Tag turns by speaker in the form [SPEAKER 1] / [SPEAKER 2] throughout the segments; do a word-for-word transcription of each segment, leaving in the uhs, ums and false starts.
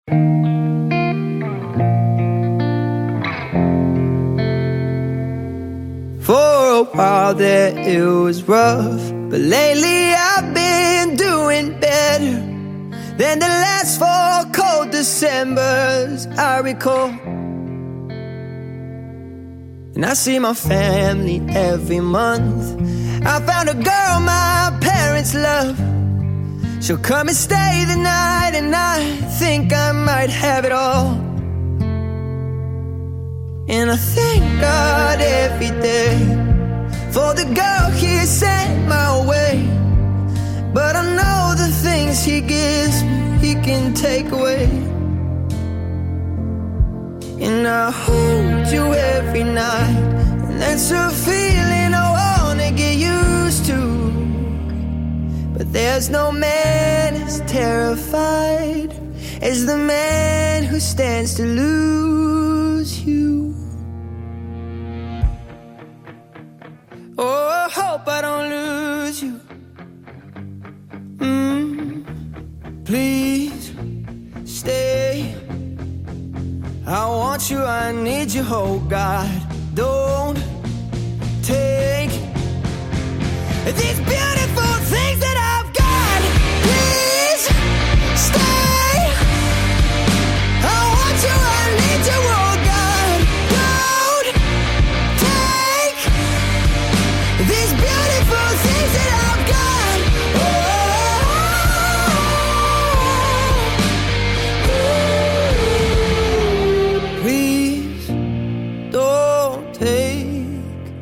[SPEAKER 1] For a while there it was rough, but lately I've been doing better than the last four cold Decembers I recall. And I see my family every month. I found a girl my parents love. She'll come and stay the night, and I think I might have it all. And I thank God every day for the girl He sent my way. But I know the things He gives me, He can take away. And I hold you every night, and that's a feeling I wanna get used to. But there's no man as terrified as the man who stands to lose you. Oh, I hope I don't lose you. Mm, please stay. I want you, I need you, oh God. Don't take these beautiful things that I've got. Please stay. I want you, I need you, oh God. Don't take these beautiful things that I've got. Oh, please don't take.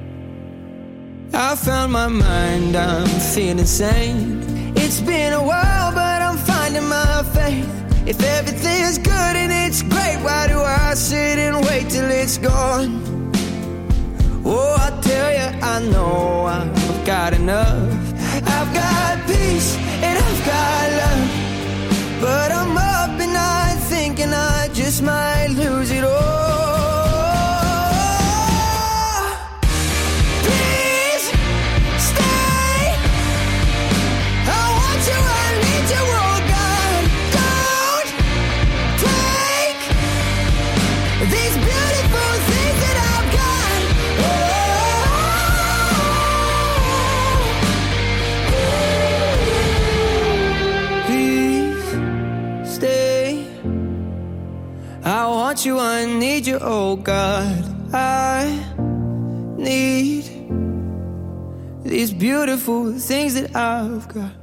[SPEAKER 1] I found my mind, I'm feeling sane. It's been a while, but I'm finding my faith. If everything's good and it's great, why do I sit and wait till it's gone? Oh, I tell you, I know I've got enough. I've got peace and I've got love, but I'm up at night thinking I just might lose it all. Please stay. I want you, I need you, oh God. Don't take these beautiful things that I've got. Please stay. I want you, I need you, oh God. I need these beautiful things that I've got.